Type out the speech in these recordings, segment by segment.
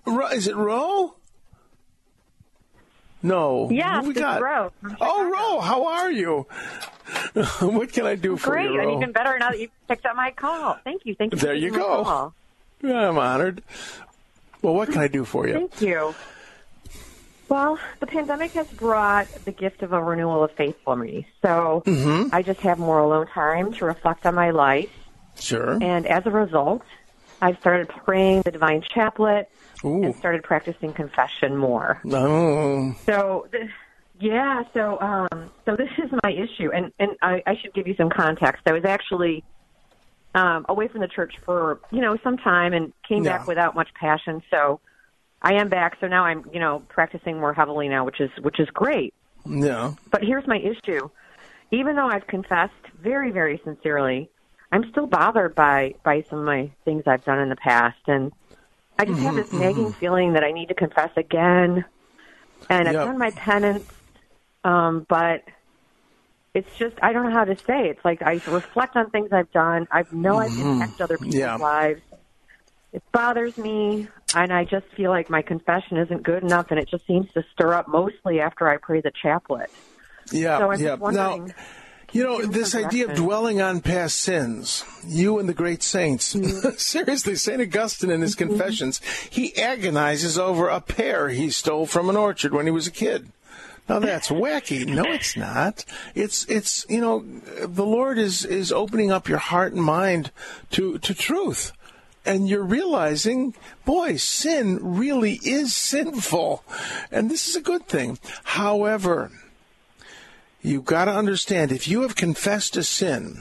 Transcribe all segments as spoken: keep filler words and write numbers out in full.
Ro- Is it Ro? No. Yes, we it's got? Ro. Oh, Ro, how are you? What can I do for Great, you, Ro? and even better now that you picked up my call. Thank you. Thank you. There for you taking my go. call. I'm honored. Well, what can I do for you? Thank you. Well, the pandemic has brought the gift of a renewal of faith for me. So Mm-hmm. I just have more alone time to reflect on my life. Sure. And as a result, I've started praying the Divine Chaplet Ooh. and started practicing confession more. No. So, th- yeah, so um, so this is my issue. And, and I, I should give you some context. I was actually um, away from the church for, you know, some time and came Yeah. back without much passion. So I am back. So now I'm, you know, practicing more heavily now, which is which is great. Yeah. But here's my issue. Even though I've confessed very, very sincerely, I'm still bothered by, by some of my things I've done in the past. And I just have this nagging feeling that I need to confess again. And I've Yep. done my penance, um, but it's just, I don't know how to say. It's like I reflect on things I've done. I know I've impacted other people's Yeah. lives. It bothers me, and I just feel like my confession isn't good enough, and it just seems to stir up mostly after I pray the chaplet. Yeah. So I'm yeah. just wondering, Now, you know, give me this some idea of direction. dwelling on past sins, you and the great saints, Mm-hmm. seriously, Saint Augustine in his Confessions, he agonizes over a pear he stole from an orchard when he was a kid. Now that's wacky. No, it's not. It's, it's, you know, the Lord is, is opening up your heart and mind to, to truth. And you're realizing, boy, sin really is sinful. And this is a good thing. However, you've got to understand, if you have confessed a sin,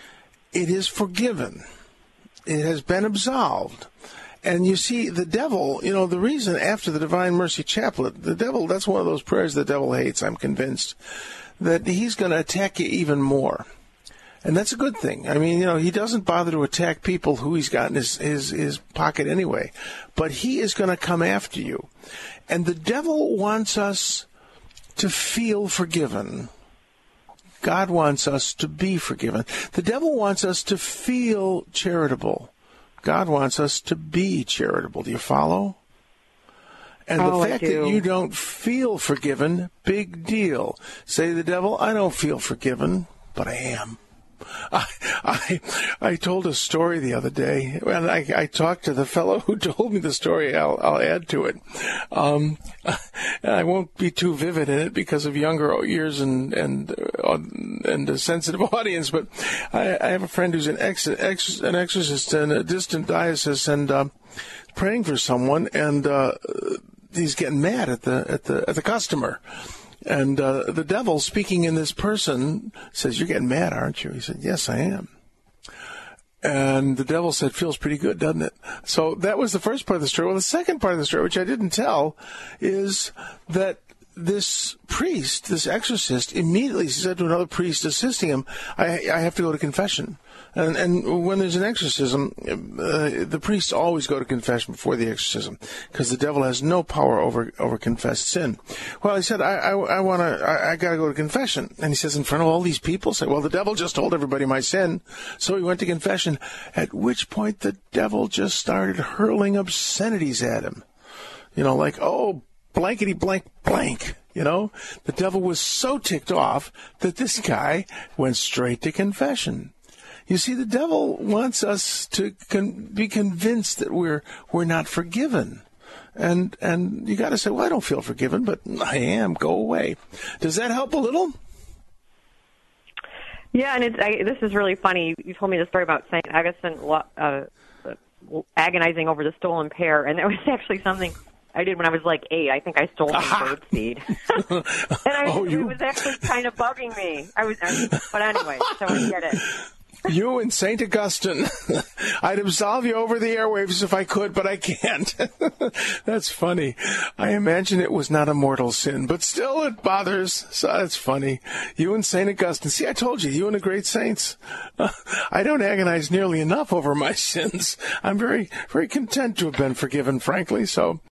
it is forgiven. It has been absolved. And you see, the devil, you know, the reason after the Divine Mercy Chaplet, the devil, that's one of those prayers the devil hates, I'm convinced, that he's going to attack you even more. And that's a good thing. I mean, you know, he doesn't bother to attack people who he's got in his, his, his pocket anyway. But he is going to come after you. And the devil wants us to feel forgiven. God wants us to be forgiven. The devil wants us to feel charitable. God wants us to be charitable. Do you follow? And Oh, the I fact do. that you don't feel forgiven, big deal. Say to the devil, I don't feel forgiven, but I am. I, I I told a story the other day, and I, I talked to the fellow who told me the story. I'll, I'll add to it. Um, and I won't be too vivid in it because of younger ears and and uh, and a sensitive audience. But I, I have a friend who's an ex, ex an exorcist in a distant diocese and uh, praying for someone, and uh, he's getting mad at the at the at the customer. And uh, the devil, speaking in this person, says, "You're getting mad, aren't you?" He said, "Yes, I am." And the devil said, "Feels pretty good, doesn't it?" So that was the first part of the story. Well, the second part of the story, which I didn't tell, is that this priest, this exorcist, immediately said to another priest assisting him, I, I have to go to confession. And, and when there's an exorcism, uh, the priests always go to confession before the exorcism because the devil has no power over over confessed sin. Well, he said, I, I, I want to, I, I got to go to confession. And he says, in front of all these people, say, well, the devil just told everybody my sin. So he went to confession, at which point the devil just started hurling obscenities at him. You know, like, oh, blankety blank blank. You know, the devil was so ticked off that this guy went straight to confession. You see, the devil wants us to con- be convinced that we're we're not forgiven. And and you got to say, well, I don't feel forgiven, but I am. Go away. Does that help a little? Yeah, and it's, I, this is really funny. You told me the story about Saint Augustine uh, uh, agonizing over the stolen pear, and that was actually something I did when I was like eight. I think I stole some bird seed. and I, Oh, you- it was actually kind of bugging me. I was, I, but anyway, so I get it. You and Saint Augustine. I'd absolve you over the airwaves if I could, but I can't. That's funny. I imagine it was not a mortal sin, but still it bothers. So that's funny. You and Saint Augustine. See, I told you, you and the great saints. Uh, I don't agonize nearly enough over my sins. I'm very, very content to have been forgiven, frankly, so...